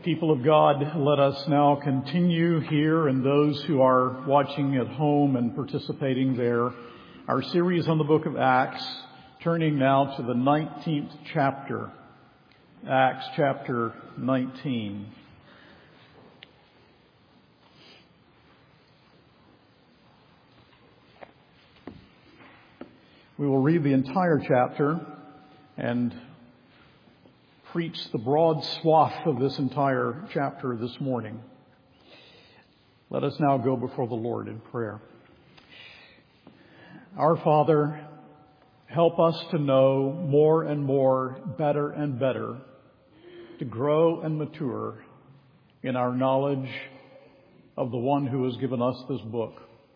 People of God, let us now continue here, and those who are watching at home and participating there, our series on the book of Acts, turning now to the 19th chapter, Acts chapter 19. We will read the entire chapter and preach the broad swath of this entire chapter this morning. Let us now go before the Lord in prayer. Our Father, help us to know more and more, better and better, to grow and mature in our knowledge of the one who has given us this book.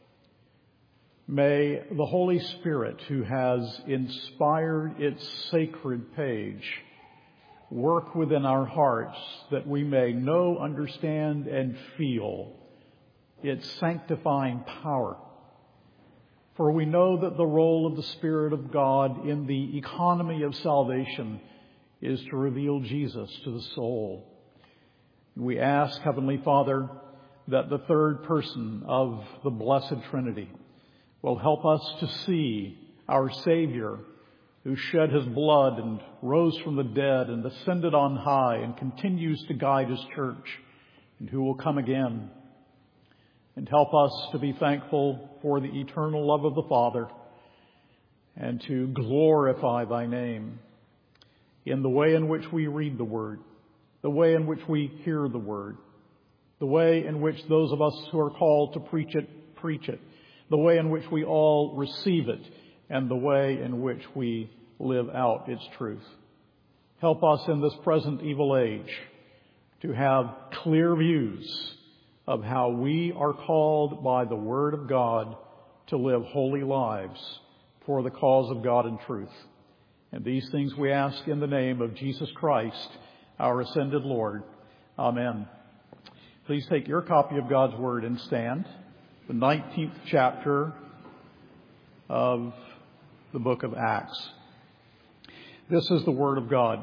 May the Holy Spirit, who has inspired its sacred page, work within our hearts that we may know, understand, and feel its sanctifying power. For we know that the role of the Spirit of God in the economy of salvation is to reveal Jesus to the soul. We ask, Heavenly Father, that the third person of the Blessed Trinity will help us to see our Savior, who shed his blood and rose from the dead and ascended on high and continues to guide his church, and who will come again. And help us to be thankful for the eternal love of the Father and to glorify thy name in the way in which we read the Word, the way in which we hear the Word, the way in which those of us who are called to preach it, the way in which we all receive it, and the way in which we live out its truth. Help us in this present evil age to have clear views of how we are called by the Word of God to live holy lives for the cause of God and truth. And these things we ask in the name of Jesus Christ, our ascended Lord. Amen. Please take your copy of God's Word and stand. The 19th chapter of the book of Acts. This is the Word of God.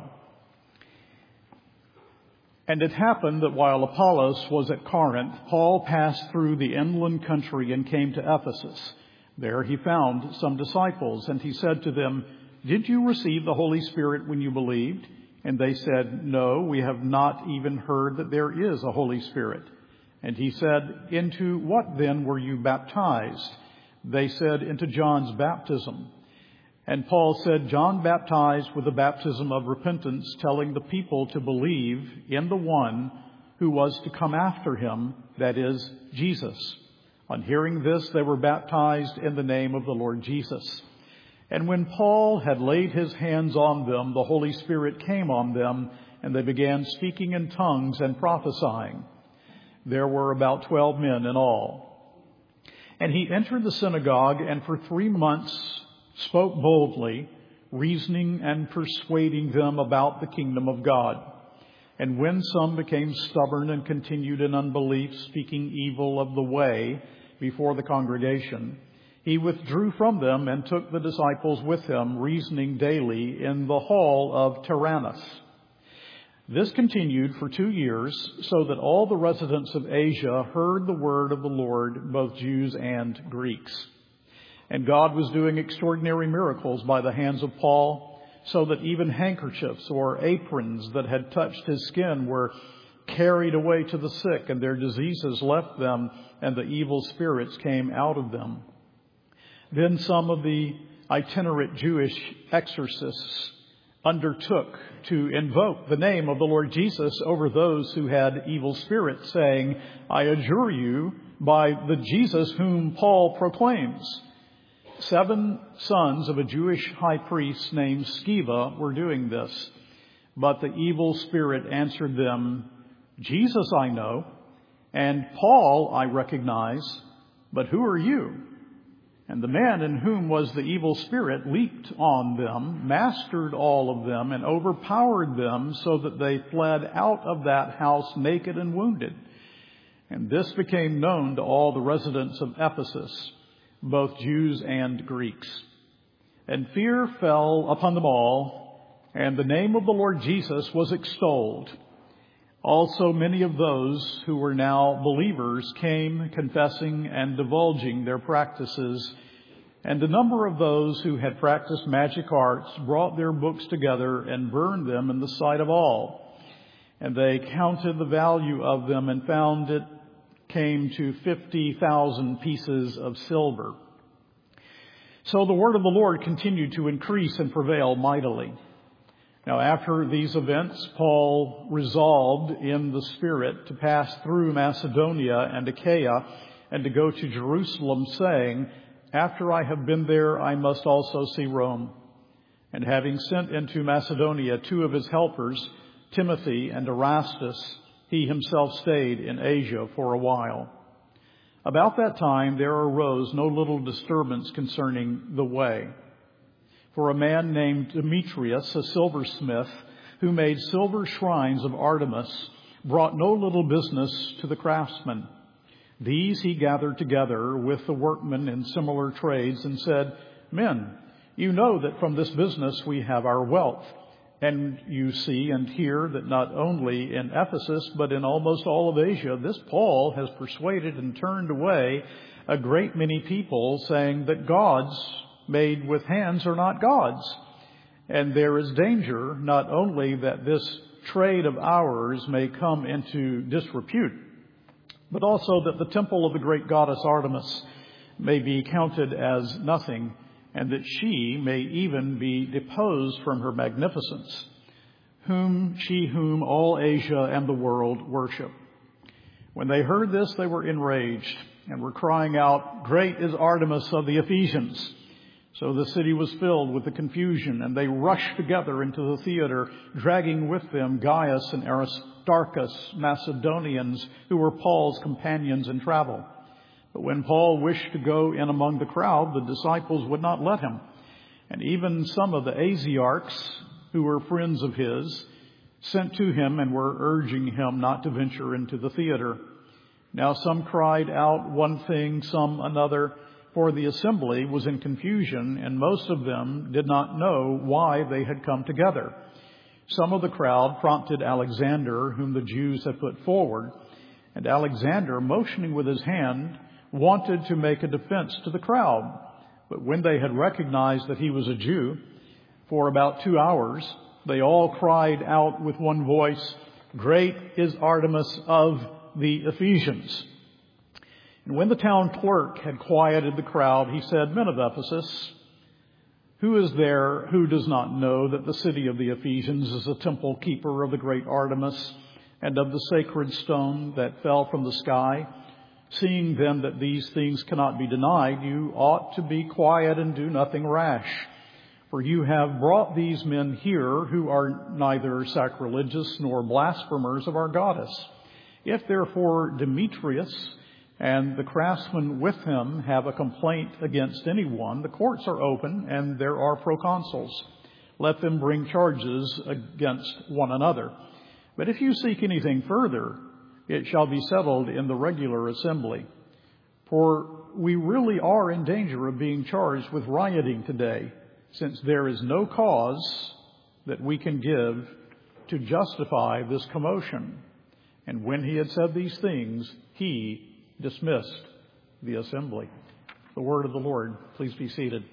And it happened that while Apollos was at Corinth, Paul passed through the inland country and came to Ephesus. There he found some disciples, and he said to them, "Did you receive the Holy Spirit when you believed?" And they said, "No, we have not even heard that there is a Holy Spirit." And he said, "Into what then were you baptized?" They said, "Into John's baptism." And Paul said, "John baptized with the baptism of repentance, telling the people to believe in the one who was to come after him, that is, Jesus." On hearing this, they were baptized in the name of the Lord Jesus. And when Paul had laid his hands on them, the Holy Spirit came on them, and they began speaking in tongues and prophesying. There were about 12 men in all. And he entered the synagogue, and for 3 months spoke boldly, reasoning and persuading them about the kingdom of God. And when some became stubborn and continued in unbelief, speaking evil of the way before the congregation, he withdrew from them and took the disciples with him, reasoning daily in the hall of Tyrannus. This continued for 2 years, so that all the residents of Asia heard the word of the Lord, both Jews and Greeks. And God was doing extraordinary miracles by the hands of Paul, so that even handkerchiefs or aprons that had touched his skin were carried away to the sick, and their diseases left them, and the evil spirits came out of them. Then some of the itinerant Jewish exorcists undertook to invoke the name of the Lord Jesus over those who had evil spirits, saying, "I adjure you by the Jesus whom Paul proclaims." 7 sons of a Jewish high priest named Sceva were doing this. But the evil spirit answered them, "Jesus I know, and Paul I recognize, but who are you?" And the man in whom was the evil spirit leaped on them, mastered all of them, and overpowered them, so that they fled out of that house naked and wounded. And this became known to all the residents of Ephesus, both Jews and Greeks. And fear fell upon them all, and the name of the Lord Jesus was extolled. Also, many of those who were now believers came confessing and divulging their practices. And a number of those who had practiced magic arts brought their books together and burned them in the sight of all. And they counted the value of them and found it came to 50,000 pieces of silver. So the word of the Lord continued to increase and prevail mightily. Now, after these events, Paul resolved in the Spirit to pass through Macedonia and Achaia and to go to Jerusalem, saying, "After I have been there, I must also see Rome." And having sent into Macedonia 2 of his helpers, Timothy and Erastus, he himself stayed in Asia for a while. About that time there arose no little disturbance concerning the way. For a man named Demetrius, a silversmith, who made silver shrines of Artemis, brought no little business to the craftsmen. These he gathered together with the workmen in similar trades and said, "Men, you know that from this business we have our wealth. And you see and hear that not only in Ephesus, but in almost all of Asia, this Paul has persuaded and turned away a great many people, saying that gods made with hands are not gods. And there is danger not only that this trade of ours may come into disrepute, but also that the temple of the great goddess Artemis may be counted as nothing, and that she may even be deposed from her magnificence, whom all Asia and the world worship." When they heard this, they were enraged and were crying out, "Great is Artemis of the Ephesians!" So the city was filled with the confusion, and they rushed together into the theater, dragging with them Gaius and Aristarchus, Macedonians, who were Paul's companions in travel. But when Paul wished to go in among the crowd, the disciples would not let him. And even some of the Asiarchs, who were friends of his, sent to him and were urging him not to venture into the theater. Now some cried out one thing, some another, for the assembly was in confusion, and most of them did not know why they had come together. Some of the crowd prompted Alexander, whom the Jews had put forward, and Alexander, motioning with his hand, wanted to make a defense to the crowd. But when they had recognized that he was a Jew, for about 2 hours, they all cried out with one voice, "Great is Artemis of the Ephesians." And when the town clerk had quieted the crowd, he said, "Men of Ephesus, who is there who does not know that the city of the Ephesians is a temple keeper of the great Artemis and of the sacred stone that fell from the sky? Seeing then that these things cannot be denied, you ought to be quiet and do nothing rash. For you have brought these men here who are neither sacrilegious nor blasphemers of our goddess. If therefore Demetrius and the craftsmen with him have a complaint against anyone, the courts are open and there are proconsuls. Let them bring charges against one another. But if you seek anything further, it shall be settled in the regular assembly. For we really are in danger of being charged with rioting today, since there is no cause that we can give to justify this commotion." And when he had said these things, he dismissed the assembly. The word of the Lord. Please be seated.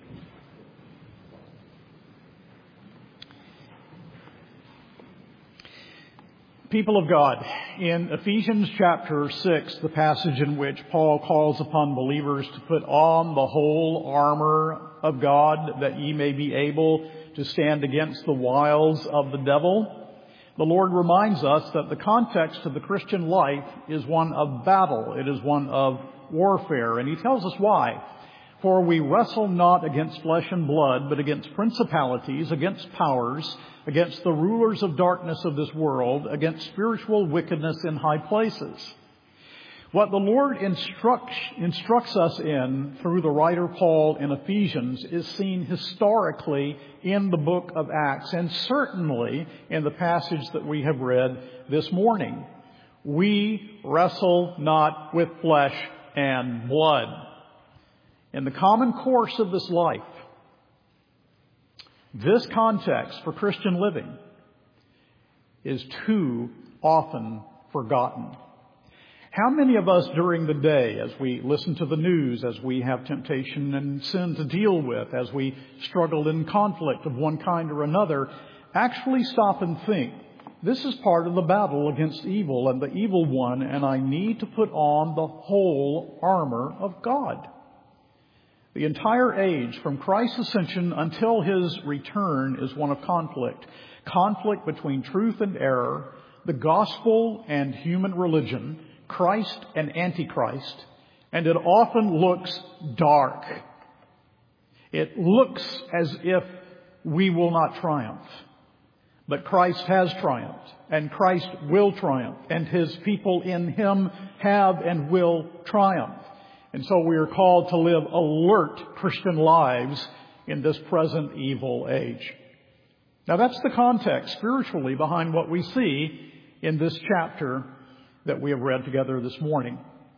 People of God, in Ephesians chapter 6, the passage in which Paul calls upon believers to put on the whole armor of God that ye may be able to stand against the wiles of the devil, the Lord reminds us that the context of the Christian life is one of battle. It is one of warfare. And he tells us why. "For we wrestle not against flesh and blood, but against principalities, against powers, against the rulers of darkness of this world, against spiritual wickedness in high places." What the Lord instructs us in through the writer Paul in Ephesians is seen historically in the book of Acts, and certainly in the passage that we have read this morning. We wrestle not with flesh and blood. In the common course of this life, this context for Christian living is too often forgotten. How many of us during the day, as we listen to the news, as we have temptation and sin to deal with, as we struggle in conflict of one kind or another, actually stop and think, this is part of the battle against evil and the evil one, and I need to put on the whole armor of God. The entire age, from Christ's ascension until His return, is one of conflict. Conflict between truth and error, the gospel and human religion, Christ and Antichrist, and it often looks dark. It looks as if we will not triumph. But Christ has triumphed, and Christ will triumph, and His people in Him have and will triumph. And so we are called to live alert Christian lives in this present evil age. Now that's the context spiritually behind what we see in this chapter that we have read together this morning.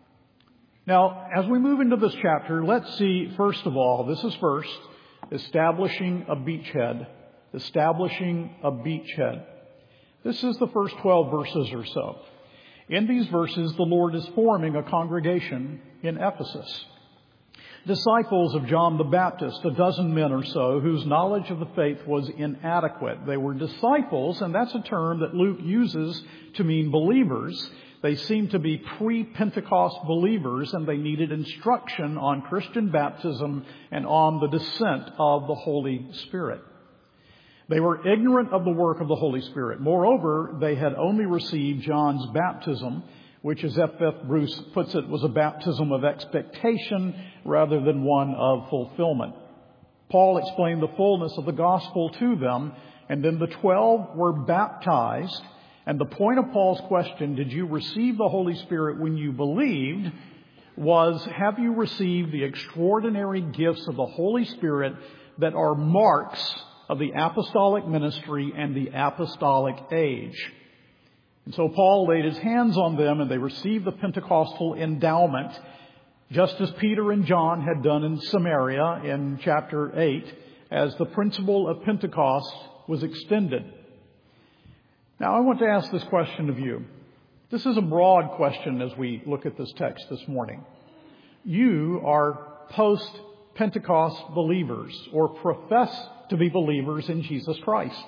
Now, as we move into this chapter, let's see, first of all, this is first, establishing a beachhead. Establishing a beachhead. This is the first 12 verses or so. In these verses, the Lord is forming a congregation in Ephesus. Disciples of John the Baptist, a dozen men or so, whose knowledge of the faith was inadequate. They were disciples, and that's a term that Luke uses to mean believers. They seemed to be pre-Pentecost believers, and they needed instruction on Christian baptism and on the descent of the Holy Spirit. They were ignorant of the work of the Holy Spirit. Moreover, they had only received John's baptism, which, as F.F. Bruce puts it, was a baptism of expectation rather than one of fulfillment. Paul explained the fullness of the gospel to them, and then the 12 were baptized. And the point of Paul's question, did you receive the Holy Spirit when you believed, was, have you received the extraordinary gifts of the Holy Spirit that are marks of the apostolic ministry and the apostolic age? And so Paul laid his hands on them, and they received the Pentecostal endowment, just as Peter and John had done in Samaria in chapter 8, as the principle of Pentecost was extended. Now, I want to ask this question of you. This is a broad question as we look at this text this morning. You are post-Pentecost believers, or profess to be believers in Jesus Christ.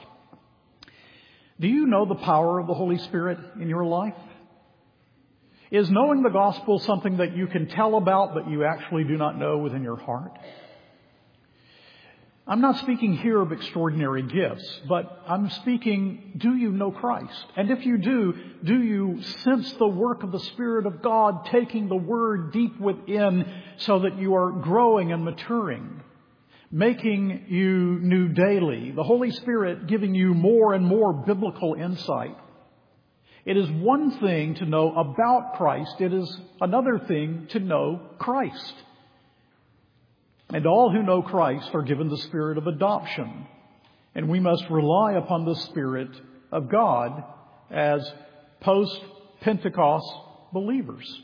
Do you know the power of the Holy Spirit in your life? Is knowing the gospel something that you can tell about but you actually do not know within your heart? I'm not speaking here of extraordinary gifts, but I'm speaking, do you know Christ? And if you do you sense the work of the Spirit of God taking the Word deep within so that you are growing and maturing, making you new daily, the Holy Spirit giving you more and more biblical insight? It is one thing to know about Christ. It is another thing to know Christ. And all who know Christ are given the Spirit of adoption. And we must rely upon the Spirit of God as post-Pentecost believers.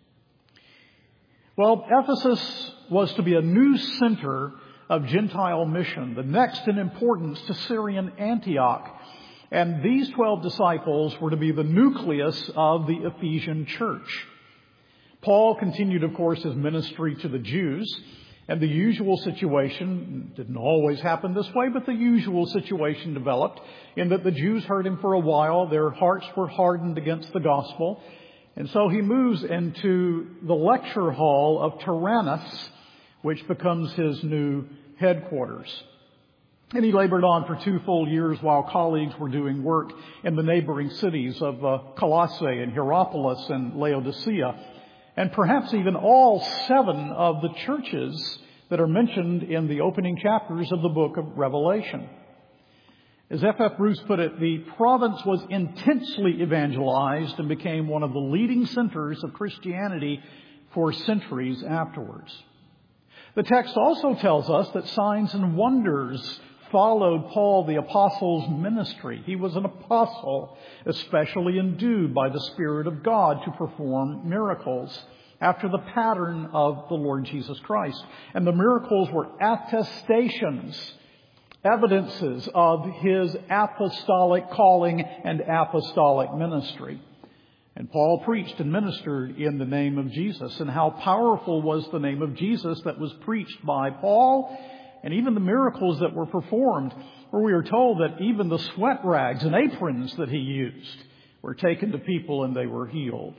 Well, Ephesus was to be a new center of Gentile mission, the next in importance to Syrian Antioch. And these 12 disciples were to be the nucleus of the Ephesian church. Paul continued, of course, his ministry to the Jews. And the usual situation, didn't always happen this way, but the usual situation developed in that the Jews heard him for a while. Their hearts were hardened against the gospel. And so he moves into the lecture hall of Tyrannus, which becomes his new headquarters. And he labored on for 2 full years while colleagues were doing work in the neighboring cities of Colossae and Hierapolis and Laodicea, and perhaps even all 7 of the churches that are mentioned in the opening chapters of the book of Revelation. As F.F. Bruce put it, the province was intensely evangelized and became one of the leading centers of Christianity for centuries afterwards. The text also tells us that signs and wonders followed Paul the apostle's ministry. He was an apostle, especially endued by the Spirit of God to perform miracles after the pattern of the Lord Jesus Christ. And the miracles were attestations evidences of his apostolic calling and apostolic ministry. And Paul preached and ministered in the name of Jesus. And how powerful was the name of Jesus that was preached by Paul, and even the miracles that were performed, where we are told that even the sweat rags and aprons that he used were taken to people and they were healed.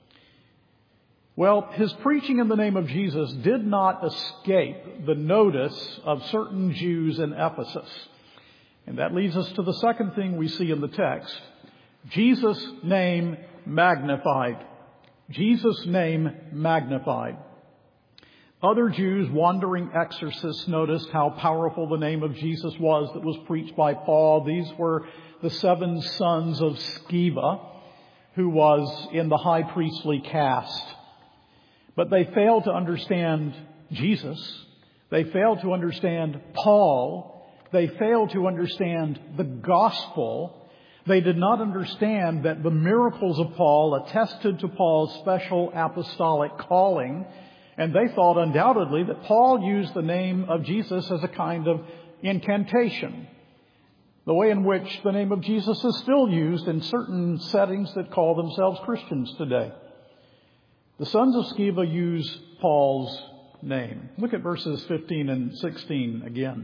Well, his preaching in the name of Jesus did not escape the notice of certain Jews in Ephesus. And that leads us to the second thing we see in the text. Jesus' name magnified. Jesus' name magnified. Other Jews, wandering exorcists, noticed how powerful the name of Jesus was that was preached by Paul. These were the 7 sons of Sceva, who was in the high priestly caste. But they failed to understand Jesus. They failed to understand Paul. They failed to understand the gospel. They did not understand that the miracles of Paul attested to Paul's special apostolic calling. And they thought undoubtedly that Paul used the name of Jesus as a kind of incantation. The way in which the name of Jesus is still used in certain settings that call themselves Christians today. The sons of Sceva use Paul's name. Look at verses 15 and 16 again.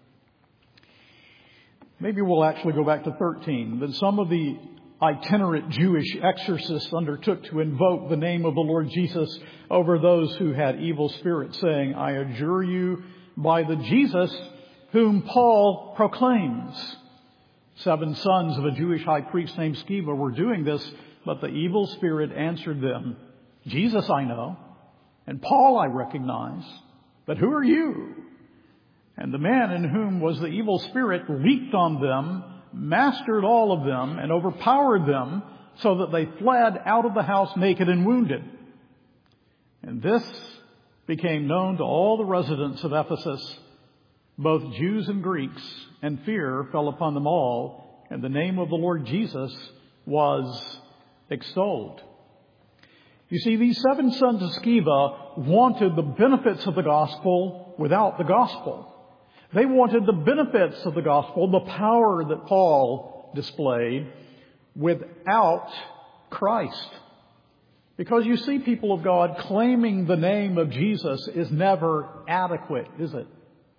Maybe we'll actually go back to 13. Then some of the itinerant Jewish exorcists undertook to invoke the name of the Lord Jesus over those who had evil spirits, saying, I adjure you by the Jesus whom Paul proclaims. 7 sons of a Jewish high priest named Sceva were doing this, but the evil spirit answered them, Jesus I know, and Paul I recognize, but who are you? And the man in whom was the evil spirit leaped on them, mastered all of them, and overpowered them, so that they fled out of the house naked and wounded. And this became known to all the residents of Ephesus, both Jews and Greeks, and fear fell upon them all, and the name of the Lord Jesus was extolled. You see, these 7 sons of Sceva wanted the benefits of the gospel without the gospel. They wanted the benefits of the gospel, the power that Paul displayed, without Christ. Because you see, people of God, claiming the name of Jesus is never adequate, is it?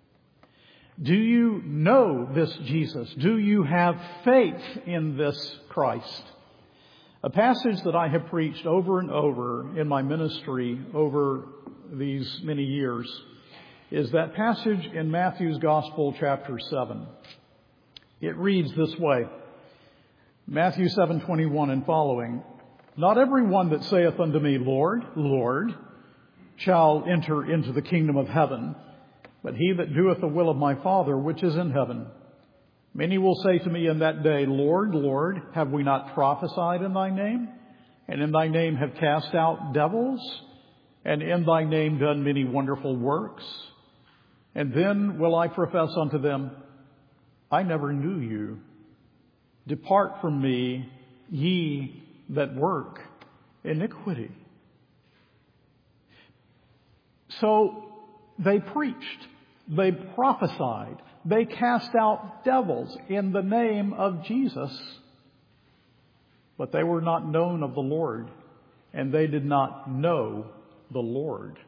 Do you know this Jesus? Do you have faith in this Christ? A passage that I have preached over and over in my ministry over these many years is that passage in Matthew's Gospel, chapter 7. It reads this way, Matthew 7:21 and following, Not every one that saith unto me, Lord, Lord, shall enter into the kingdom of heaven, but he that doeth the will of my Father which is in heaven. Many will say to me in that day, Lord, Lord, have we not prophesied in thy name? And in thy name have cast out devils? And in thy name done many wonderful works? And then will I profess unto them, I never knew you. Depart from me, ye that work iniquity. So they preached, they prophesied, they cast out devils in the name of Jesus, but they were not known of the Lord, and they did not know the Lord.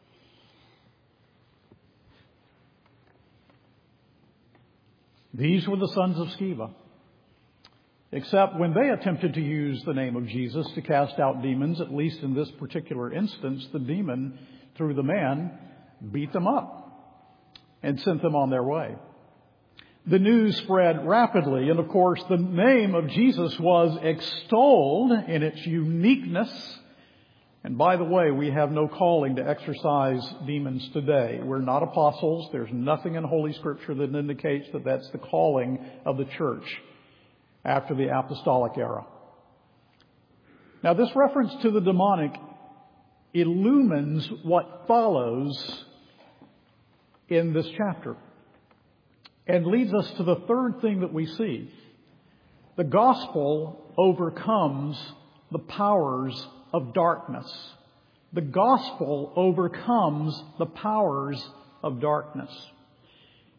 These were the sons of Sceva. Except when they attempted to use the name of Jesus to cast out demons, at least in this particular instance, the demon, through the man, beat them up and sent them on their way. The news spread rapidly, and of course the name of Jesus was extolled in its uniqueness. And by the way, we have no calling to exorcise demons today. We're not apostles. There's nothing in Holy Scripture that indicates that that's the calling of the church after the apostolic era. Now, this reference to the demonic illumines what follows in this chapter and leads us to the third thing that we see. The gospel overcomes the powers of darkness. The gospel overcomes the powers of darkness.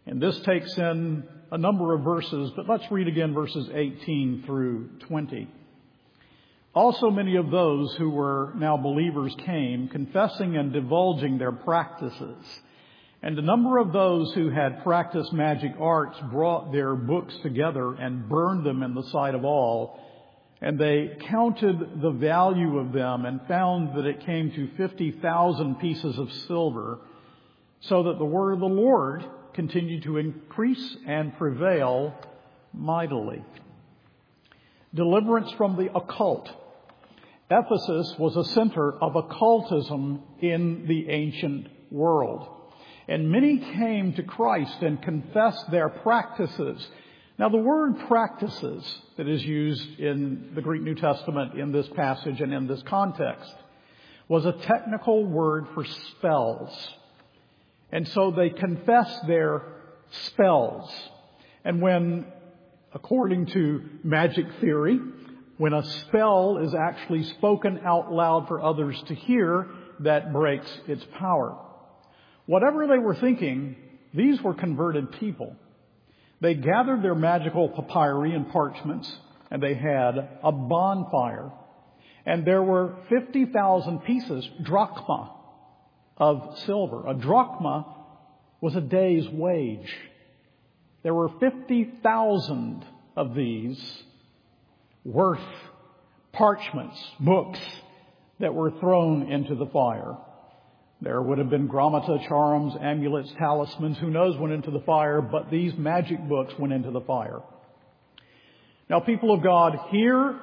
And this takes in a number of verses, but let's read again verses 18 through 20. Also many of those who were now believers came, confessing and divulging their practices. And a number of those who had practiced magic arts brought their books together and burned them in the sight of all. And they counted the value of them and found that it came to 50,000 pieces of silver, so that the word of the Lord continued to increase and prevail mightily. Deliverance from the occult. Ephesus was a center of occultism in the ancient world. And many came to Christ and confessed their practices. Now, the word practices that is used in the Greek New Testament in this passage and in this context was a technical word for spells. And so they confessed their spells. And when, according to magic theory, when a spell is actually spoken out loud for others to hear, that breaks its power. Whatever they were thinking, these were converted people. They gathered their magical papyri and parchments, and they had a bonfire. And there were 50,000 pieces, drachma, of silver. A drachma was a day's wage. There were 50,000 of these worth parchments, books that were thrown into the fire. There would have been gramata, charms, amulets, talismans, who knows went into the fire, but these magic books went into the fire. Now, people of God, here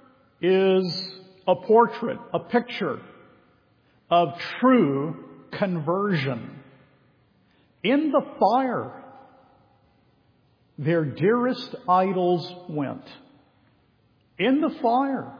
is a portrait, a picture of true conversion. In the fire, their dearest idols went. In the fire,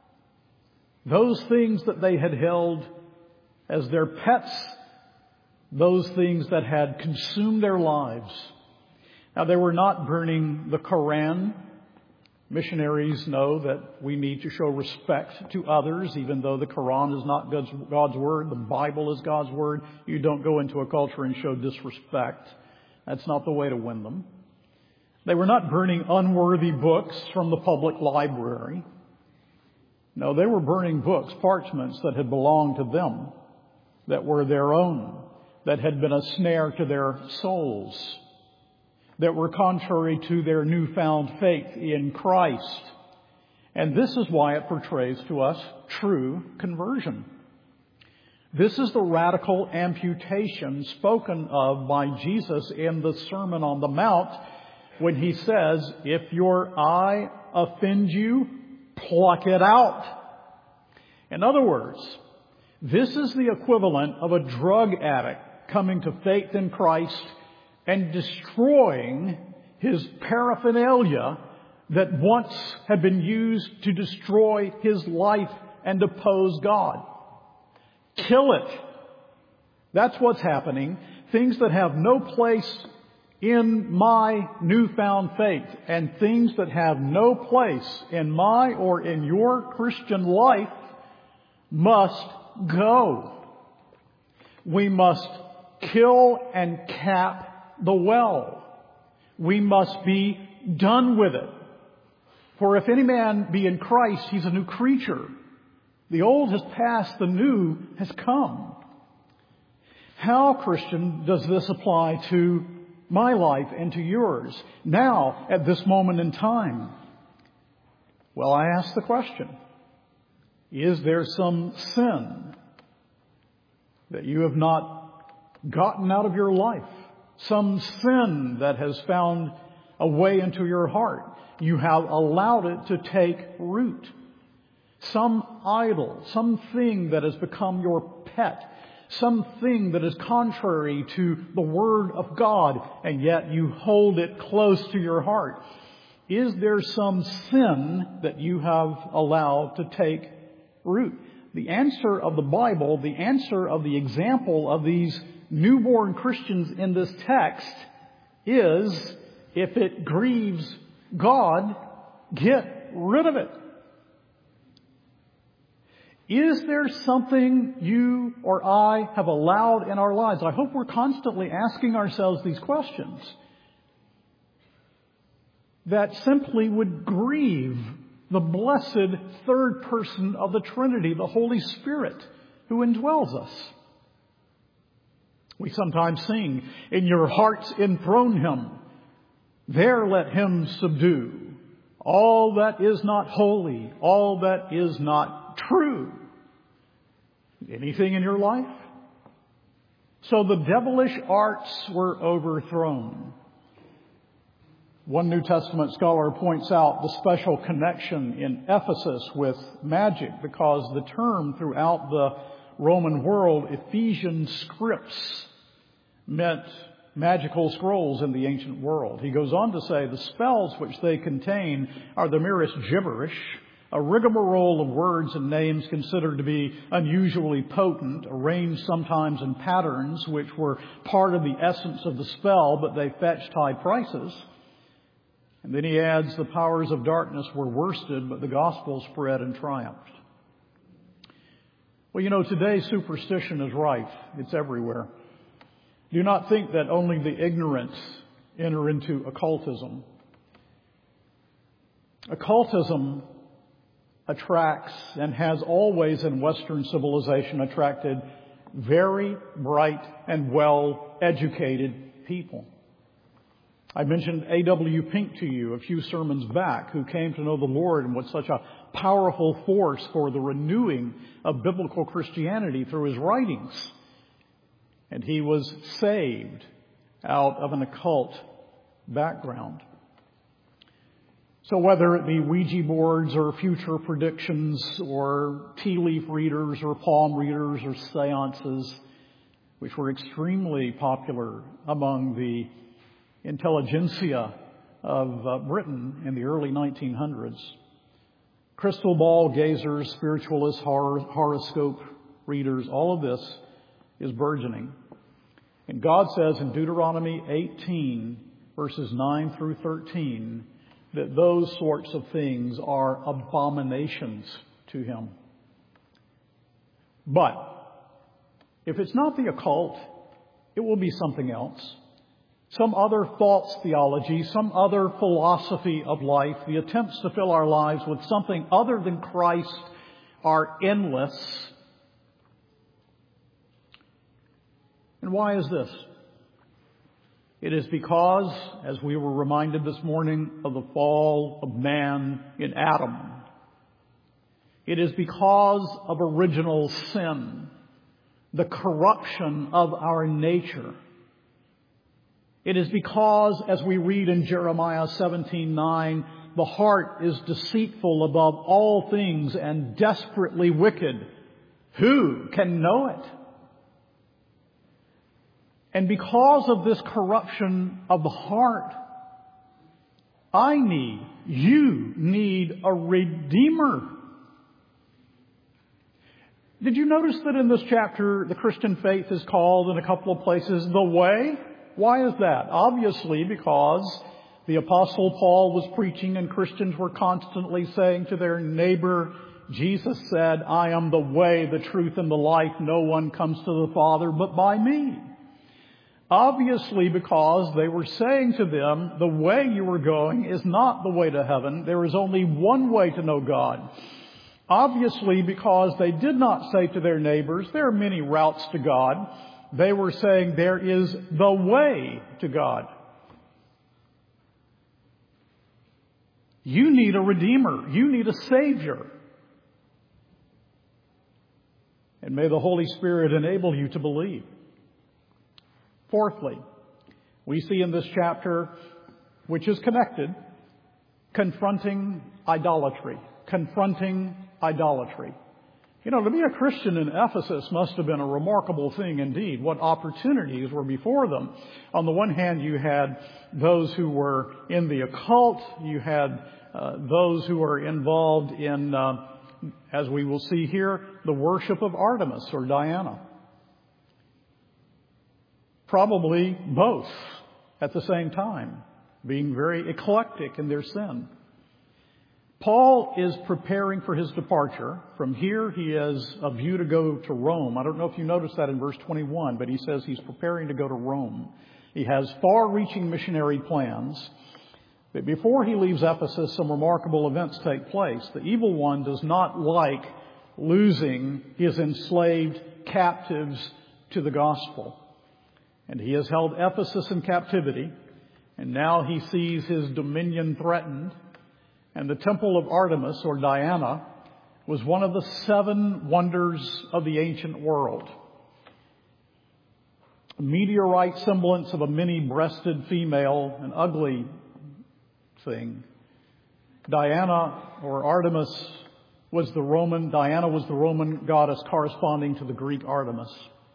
those things that they had held as their pets, those things that had consumed their lives. Now, they were not burning the Koran. Missionaries know that we need to show respect to others, even though the Quran is not God's word. The Bible is God's word. You don't go into a culture and show disrespect. That's not the way to win them. They were not burning unworthy books from the public library. No, they were burning books, parchments that had belonged to them, that were their own, that had been a snare to their souls, that were contrary to their newfound faith in Christ. And this is why it portrays to us true conversion. This is the radical amputation spoken of by Jesus in the Sermon on the Mount when he says, if your eye offends you, pluck it out. In other words, this is the equivalent of a drug addict coming to faith in Christ and destroying his paraphernalia that once had been used to destroy his life and oppose God. Kill it. That's what's happening. Things that have no place in my newfound faith and things that have no place in my or in your Christian life must go. We must kill and cap the well. We must be done with it. For if any man be in Christ, he's a new creature. The old has passed, the new has come. How, Christian, does this apply to my life and to yours now at this moment in time? Well, I ask the question, is there some sin that you have not gotten out of your life? Some sin that has found a way into your heart? You have allowed it to take root. Some idol, something that has become your pet, something that is contrary to the Word of God, and yet you hold it close to your heart. Is there some sin that you have allowed to take root? The answer of the Bible, the answer of the example of these newborn Christians in this text is, if it grieves God, get rid of it. Is there something you or I have allowed in our lives? I hope we're constantly asking ourselves these questions that simply would grieve the blessed third person of the Trinity, the Holy Spirit, who indwells us. We sometimes sing, "In your hearts enthrone him, there let him subdue all that is not holy, all that is not true." Anything in your life? So the devilish arts were overthrown. One New Testament scholar points out the special connection in Ephesus with magic, because the term throughout the Roman world, Ephesian scripts, meant magical scrolls in the ancient world. He goes on to say the spells which they contain are the merest gibberish, a rigmarole of words and names considered to be unusually potent, arranged sometimes in patterns which were part of the essence of the spell, but they fetched high prices. And then he adds, the powers of darkness were worsted, but the gospel spread and triumphed. Well, today superstition is rife. It's everywhere. Do not think that only the ignorant enter into occultism. Occultism attracts, and has always in Western civilization attracted, very bright and well-educated people. I mentioned A.W. Pink to you a few sermons back, who came to know the Lord and was such a powerful force for the renewing of biblical Christianity through his writings. And he was saved out of an occult background. So whether it be Ouija boards or future predictions or tea leaf readers or palm readers or seances, which were extremely popular among the intelligentsia of Britain in the early 1900s. Crystal ball gazers, spiritualists, horoscope readers, all of this is burgeoning. And God says in Deuteronomy 18, verses 9 through 13, that those sorts of things are abominations to him. But if it's not the occult, it will be something else. Some other false theology, some other philosophy of life. The attempts to fill our lives with something other than Christ are endless. And why is this? It is because, as we were reminded this morning of the fall of man in Adam, it is because of original sin, the corruption of our nature. It is because, as we read in Jeremiah 17:9, the heart is deceitful above all things and desperately wicked. Who can know it? And because of this corruption of the heart, you need a Redeemer. Did you notice that in this chapter, the Christian faith is called in a couple of places the way? Why is that? Obviously because the Apostle Paul was preaching and Christians were constantly saying to their neighbor, Jesus said, I am the way, the truth, and the life. No one comes to the Father but by me. Obviously because they were saying to them, the way you are going is not the way to heaven. There is only one way to know God. Obviously because they did not say to their neighbors, there are many routes to God. They were saying there is the way to God. You need a Redeemer. You need a Savior. And may the Holy Spirit enable you to believe. Fourthly, we see in this chapter, which is connected, confronting idolatry. Confronting idolatry. To be a Christian in Ephesus must have been a remarkable thing indeed. What opportunities were before them. On the one hand, you had those who were in the occult. You had those who were involved in, as we will see here, the worship of Artemis or Diana. Probably both at the same time, being very eclectic in their sin. Paul is preparing for his departure. From here, he has a view to go to Rome. I don't know if you noticed that in verse 21, but he says he's preparing to go to Rome. He has far-reaching missionary plans. But before he leaves Ephesus, some remarkable events take place. The evil one does not like losing his enslaved captives to the gospel. And he has held Ephesus in captivity, and now he sees his dominion threatened. And the temple of Artemis, or Diana, was one of the 7 wonders of the ancient world. A meteorite semblance of a many-breasted female, an ugly thing. Diana, or Artemis, Diana was the Roman goddess corresponding to the Greek Artemis.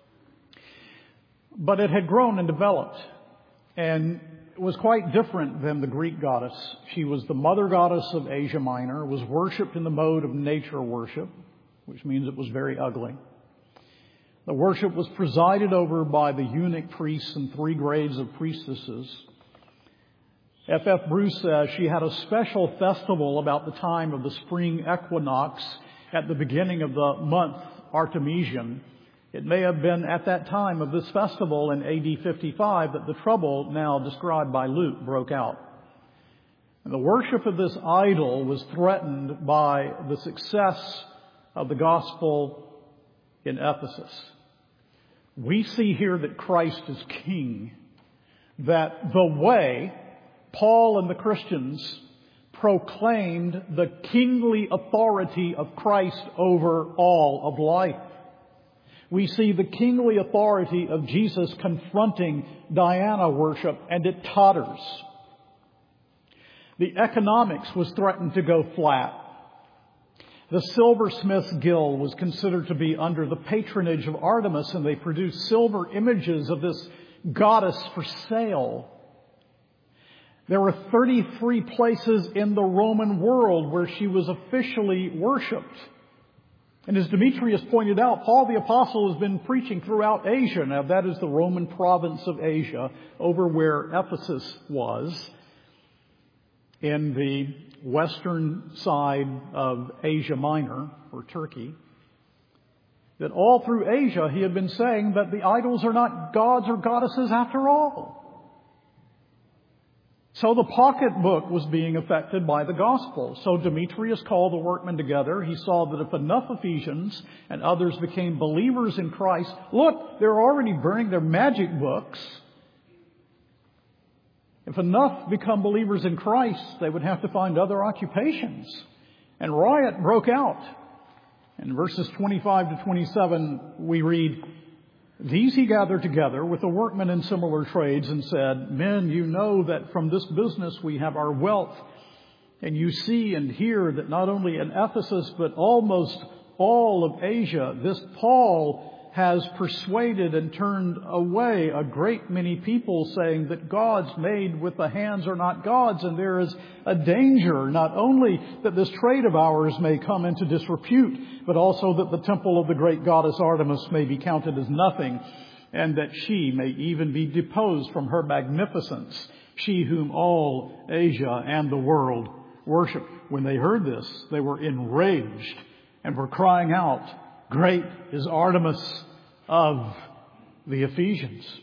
But it had grown and developed, and it was quite different than the Greek goddess. She was the mother goddess of Asia Minor, was worshipped in the mode of nature worship, which means it was very ugly. The worship was presided over by the eunuch priests and 3 grades of priestesses. F.F. Bruce says she had a special festival about the time of the spring equinox at the beginning of the month Artemision. It may have been at that time of this festival in AD 55 that the trouble now described by Luke broke out. And the worship of this idol was threatened by the success of the gospel in Ephesus. We see here that Christ is king, that the way Paul and the Christians proclaimed the kingly authority of Christ over all of life. We see the kingly authority of Jesus confronting Diana worship, and it totters. The economics was threatened to go flat. The silversmith's guild was considered to be under the patronage of Artemis, and they produced silver images of this goddess for sale. There were 33 places in the Roman world where she was officially worshipped. And as Demetrius pointed out, Paul the Apostle has been preaching throughout Asia. Now, that is the Roman province of Asia, over where Ephesus was, in the western side of Asia Minor, or Turkey. That all through Asia, he had been saying that the idols are not gods or goddesses after all. So the pocketbook was being affected by the gospel. So Demetrius called the workmen together. He saw that if enough Ephesians and others became believers in Christ, look, they're already burning their magic books. If enough become believers in Christ, they would have to find other occupations. And riot broke out. In verses 25 to 27, we read, "These he gathered together with the workmen in similar trades and said, 'Men, you know that from this business we have our wealth. And you see and hear that not only in Ephesus, but almost all of Asia, this Paul has persuaded and turned away a great many people, saying that gods made with the hands are not gods. And there is a danger, not only that this trade of ours may come into disrepute, but also that the temple of the great goddess Artemis may be counted as nothing, and that she may even be deposed from her magnificence, she whom all Asia and the world worship.' When they heard this, they were enraged and were crying out, 'Great is Artemis of the Ephesians.'"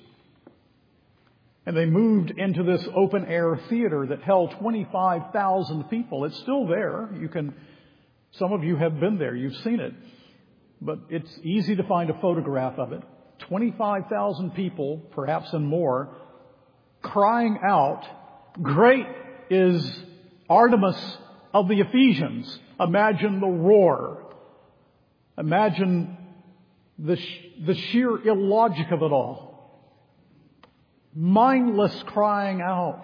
And they moved into this open-air theater that held 25,000 people. It's still there. Some of you have been there. You've seen it. But it's easy to find a photograph of it. 25,000 people, perhaps and more, crying out, "Great is Artemis of the Ephesians." Imagine the roar. Imagine the sheer illogic of it all. Mindless crying out.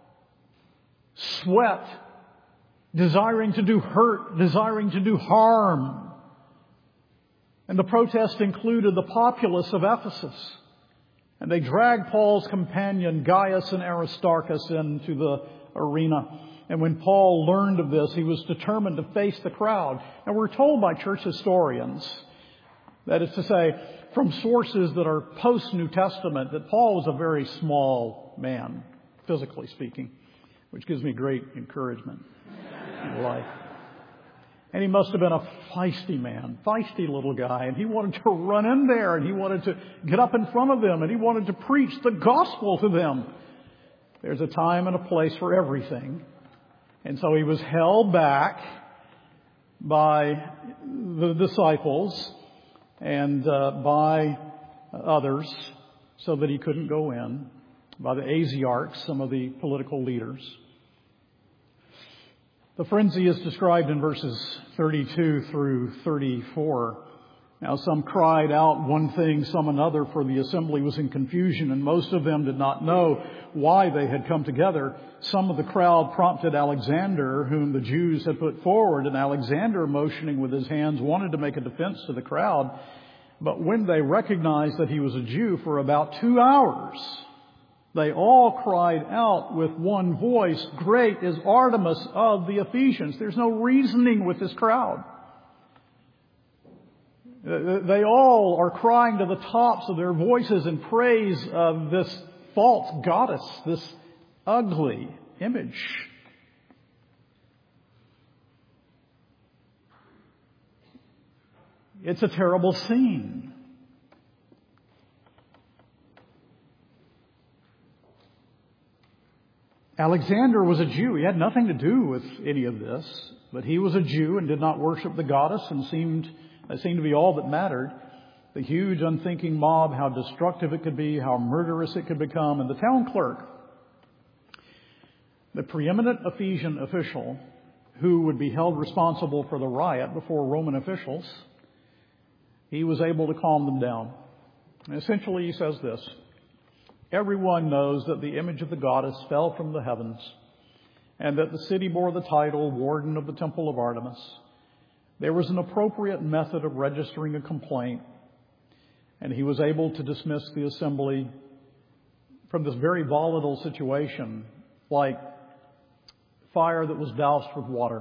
Sweat. Desiring to do hurt. Desiring to do harm. And the protest included the populace of Ephesus. And they dragged Paul's companion Gaius and Aristarchus into the arena. And when Paul learned of this, he was determined to face the crowd. And we're told by church historians, that is to say, from sources that are post-New Testament, that Paul was a very small man, physically speaking, which gives me great encouragement in life. And he must have been a feisty man, feisty little guy, and he wanted to run in there, and he wanted to get up in front of them, and he wanted to preach the gospel to them. There's a time and a place for everything. And so he was held back by the disciples and by others so that he couldn't go in, by the Asiarchs, some of the political leaders. The frenzy is described in verses 32 through 34. Now some cried out one thing, some another, for the assembly was in confusion, and most of them did not know why they had come together. Some of the crowd prompted Alexander, whom the Jews had put forward, and Alexander, motioning with his hands, wanted to make a defense to the crowd. But when they recognized that he was a Jew, for about 2 hours, they all cried out with one voice, "Great is Artemis of the Ephesians." There's no reasoning with this crowd. They all are crying to the tops of their voices in praise of this false goddess, this ugly image. It's a terrible scene. Alexander was a Jew. He had nothing to do with any of this, but he was a Jew and did not worship the goddess, and that seemed to be all that mattered. The huge unthinking mob, how destructive it could be, how murderous it could become. And the town clerk, the preeminent Ephesian official who would be held responsible for the riot before Roman officials, he was able to calm them down. And essentially he says this: everyone knows that the image of the goddess fell from the heavens, and that the city bore the title Warden of the Temple of Artemis. There was an appropriate method of registering a complaint, and he was able to dismiss the assembly from this very volatile situation like fire that was doused with water.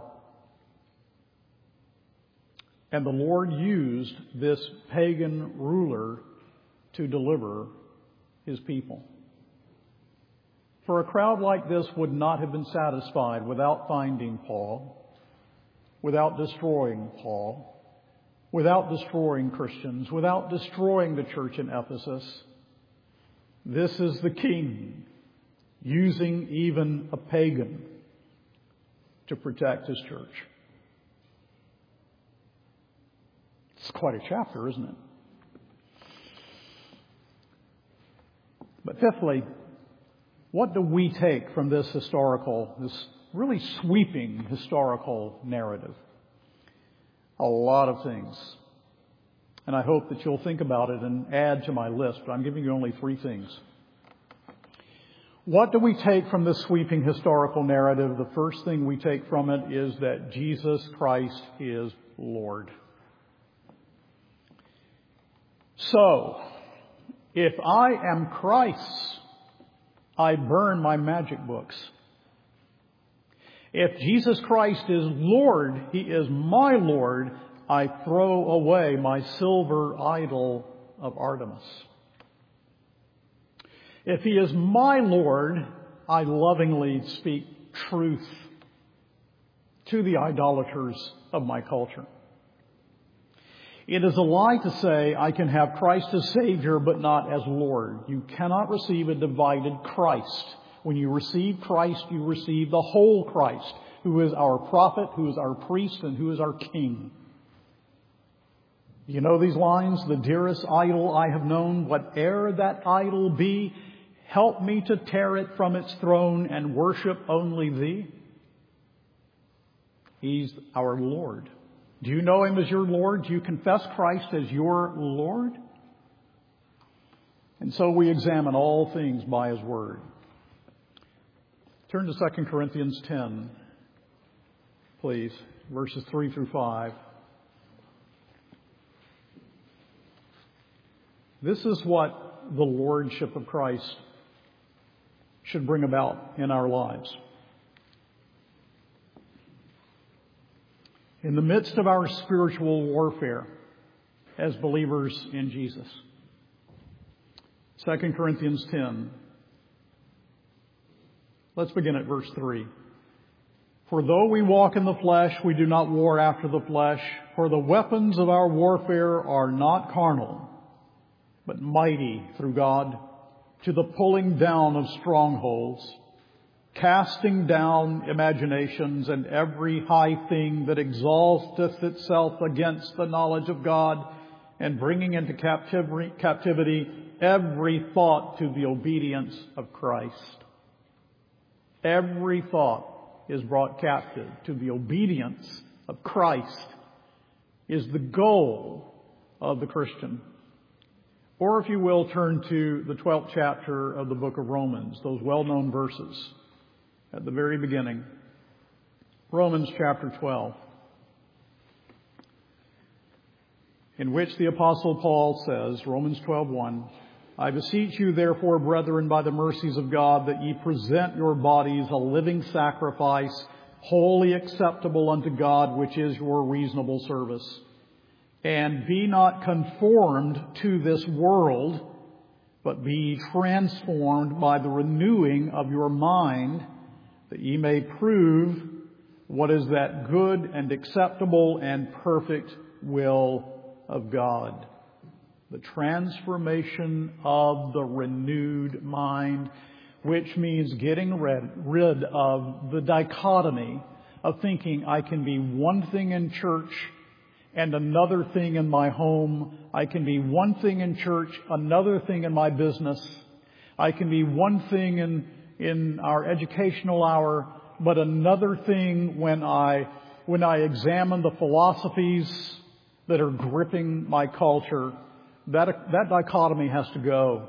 And the Lord used this pagan ruler to deliver his people. For a crowd like this would not have been satisfied without finding Paul, without destroying Paul, without destroying Christians, without destroying the church in Ephesus. This is the King using even a pagan to protect his church. It's quite a chapter, isn't it? But fifthly, what do we take from this really sweeping historical narrative? A lot of things. And I hope that you'll think about it and add to my list, but I'm giving you only 3 things. What do we take from this sweeping historical narrative? The first thing we take from it is that Jesus Christ is Lord. So, if I am Christ's, I burn my magic books. If Jesus Christ is Lord, He is my Lord, I throw away my silver idol of Artemis. If He is my Lord, I lovingly speak truth to the idolaters of my culture. It is a lie to say I can have Christ as Savior but not as Lord. You cannot receive a divided Christ. When you receive Christ, you receive the whole Christ, who is our prophet, who is our priest, and who is our king. You know these lines? The dearest idol I have known, whate'er that idol be, help me to tear it from its throne and worship only Thee. He's our Lord. Do you know Him as your Lord? Do you confess Christ as your Lord? And so we examine all things by His Word. Turn to 2 Corinthians 10, please, verses 3 through 5. This is what the Lordship of Christ should bring about in our lives. In the midst of our spiritual warfare as believers in Jesus. 2 Corinthians 10. Let's begin at verse 3. For though we walk in the flesh, we do not war after the flesh. For the weapons of our warfare are not carnal, but mighty through God to the pulling down of strongholds, casting down imaginations and every high thing that exalteth itself against the knowledge of God, and bringing into captivity every thought to the obedience of Christ. Every thought is brought captive to the obedience of Christ is the goal of the Christian. Or if you will, turn to the 12th chapter of the book of Romans, those well-known verses at the very beginning. Romans chapter 12, in which the Apostle Paul says, Romans 12:1, I beseech you, therefore, brethren, by the mercies of God, that ye present your bodies a living sacrifice, wholly acceptable unto God, which is your reasonable service. And be not conformed to this world, but be transformed by the renewing of your mind, that ye may prove what is that good and acceptable and perfect will of God. The transformation of the renewed mind, which means getting rid of the dichotomy of thinking I can be one thing in church and another thing in my home. I can be one thing in church, another thing in my business. I can be one thing in our educational hour, but another thing when I examine the philosophies that are gripping my culture. That dichotomy has to go.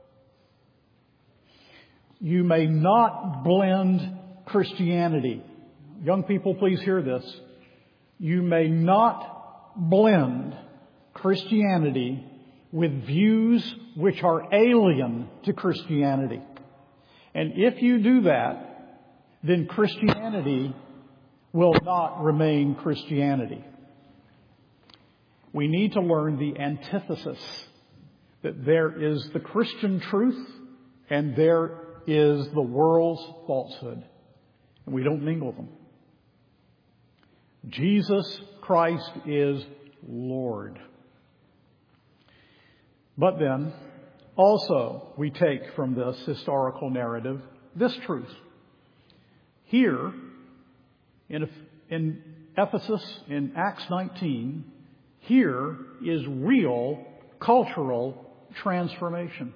You may not blend Christianity. Young people, please hear this. You may not blend Christianity with views which are alien to Christianity. And if you do that, then Christianity will not remain Christianity. We need to learn the antithesis, that there is the Christian truth and there is the world's falsehood. And we don't mingle them. Jesus Christ is Lord. But then, also, we take from this historical narrative this truth. Here, in Ephesus, in Acts 19, here is real cultural transformation.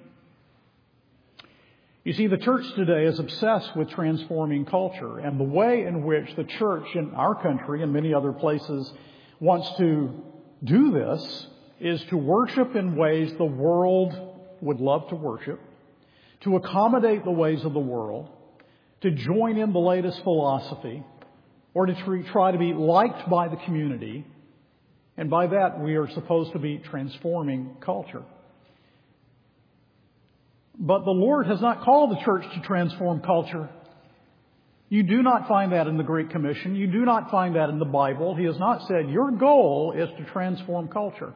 You see, the church today is obsessed with transforming culture, and the way in which the church in our country and many other places wants to do this is to worship in ways the world would love to worship, to accommodate the ways of the world, to join in the latest philosophy, or to try to be liked by the community. And by that, we are supposed to be transforming culture. But the Lord has not called the church to transform culture. You do not find that in the Great Commission. You do not find that in the Bible. He has not said your goal is to transform culture.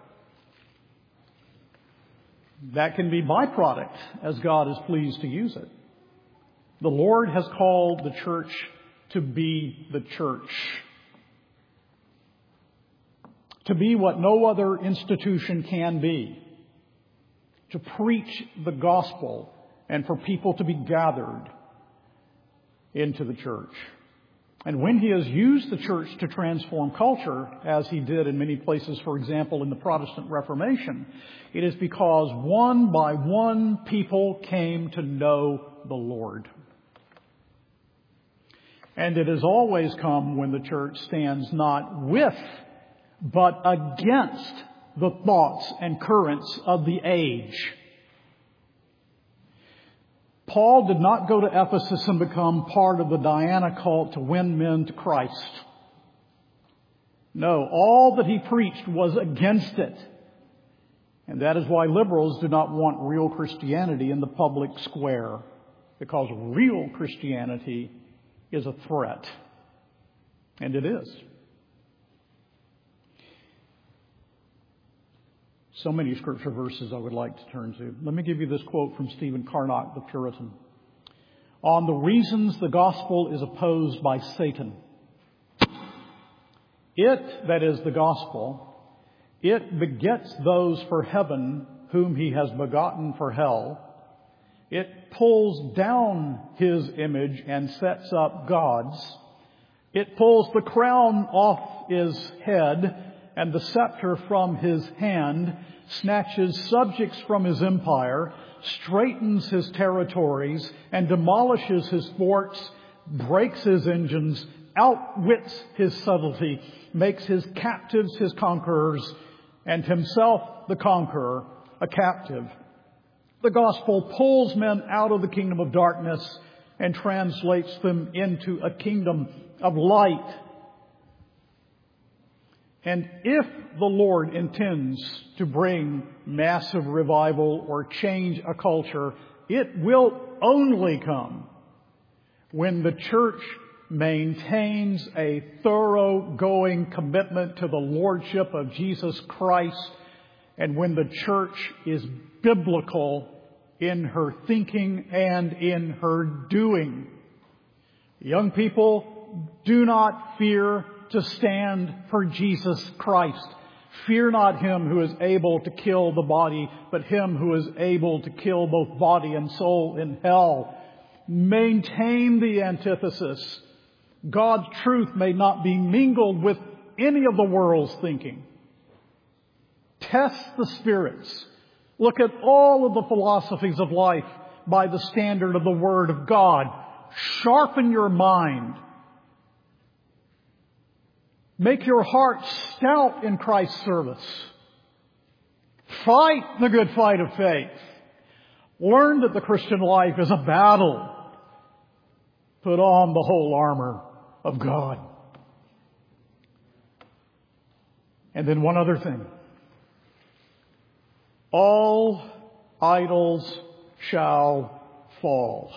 That can be byproduct as God is pleased to use it. The Lord has called the church to be the church. To be what no other institution can be. To preach the gospel and for people to be gathered into the church. And when He has used the church to transform culture, as He did in many places, for example, in the Protestant Reformation, it is because one by one people came to know the Lord. And it has always come when the church stands not with, but against the thoughts and currents of the age. Paul did not go to Ephesus and become part of the Diana cult to win men to Christ. No, all that he preached was against it. And that is why liberals do not want real Christianity in the public square, because real Christianity is a threat. And it is. So many scripture verses I would like to turn to. Let me give you this quote from Stephen Carnock, the Puritan. On the reasons the gospel is opposed by Satan, It, that is the gospel, it begets those for heaven whom he has begotten for hell. It pulls down his image and sets up God's. It pulls the crown off his head and the scepter from his hand, snatches subjects from his empire, straightens his territories, and demolishes his forts, breaks his engines, outwits his subtlety, makes his captives his conquerors, and himself the conqueror, a captive. The gospel pulls men out of the kingdom of darkness and translates them into a kingdom of light. And if the Lord intends to bring massive revival or change a culture, it will only come when the church maintains a thoroughgoing commitment to the lordship of Jesus Christ, and when the church is biblical in her thinking and in her doing. Young people, do not fear to stand for Jesus Christ. Fear not him who is able to kill the body, but him who is able to kill both body and soul in hell. Maintain the antithesis. God's truth may not be mingled with any of the world's thinking. Test the spirits. Look at all of the philosophies of life by the standard of the Word of God. Sharpen your mind. Make your heart stout in Christ's service. Fight the good fight of faith. Learn that the Christian life is a battle. Put on the whole armor of God. And then one other thing. All idols shall fall.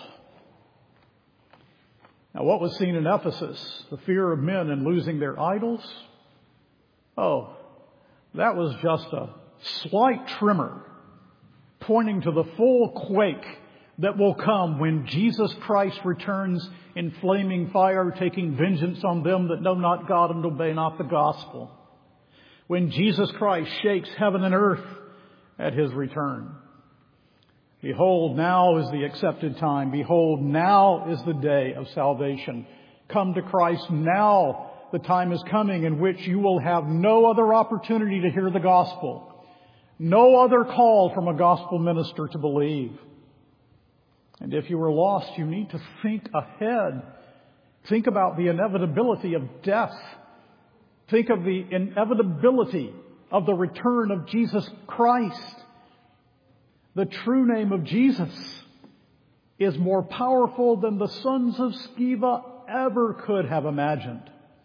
Now, what was seen in Ephesus, the fear of men and losing their idols? Oh, that was just a slight tremor pointing to the full quake that will come when Jesus Christ returns in flaming fire, taking vengeance on them that know not God and obey not the gospel. When Jesus Christ shakes heaven and earth at his return. Behold, now is the accepted time. Behold, now is the day of salvation. Come to Christ now. The time is coming in which you will have no other opportunity to hear the gospel. No other call from a gospel minister to believe. And if you are lost, you need to think ahead. Think about the inevitability of death. Think of the inevitability of the return of Jesus Christ. The true name of Jesus is more powerful than the sons of Sceva ever could have imagined.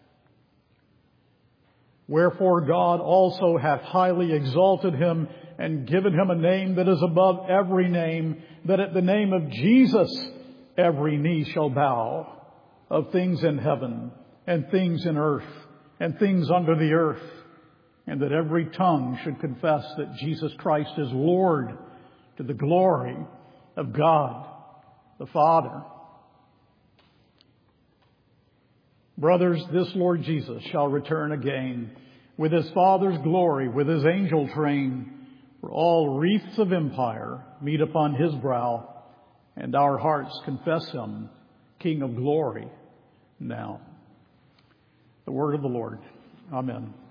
Wherefore God also hath highly exalted him and given him a name that is above every name, that at the name of Jesus every knee shall bow, of things in heaven and things in earth and things under the earth, and that every tongue should confess that Jesus Christ is Lord, to the glory of God the Father. Brothers, this Lord Jesus shall return again with his Father's glory, with his angel train, for all wreaths of empire meet upon his brow, and our hearts confess him, King of glory, now. The word of the Lord. Amen.